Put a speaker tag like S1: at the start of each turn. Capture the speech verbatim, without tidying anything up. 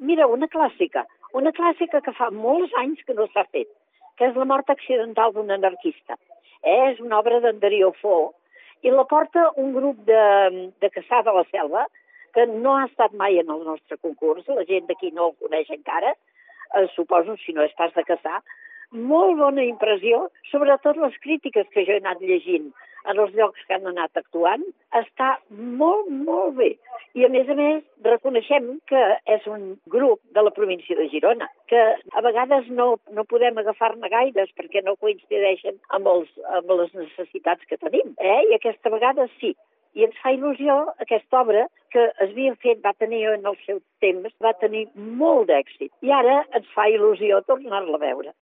S1: Mira, una clàssica, una clàssica que fa molts anys que no s'ha fet, que és La mort accidental d'un anarquista. Eh? És una obra d'en Darío Fo i la porta un grup de, de Cassà de la Selva, que no ha estat mai en el nostre concurs, la gent d'aquí no el coneix encara, eh, suposo, si no és pas de Cassà. Molt bona impressió, sobretot les crítiques que jo he anat llegint en els llocs que han anat actuant, està molt, molt bé. I a més a més, reconeixem que és un grup de la província de Girona, que a vegades no, no podem agafar-ne gaires perquè no coincideixen amb, els, amb les necessitats que tenim. Eh? I aquesta vegada sí. I ens fa il·lusió aquesta obra que es havia fet, va tenir en el seu temps, va tenir molt d'èxit. I ara ens fa il·lusió tornar-la a veure.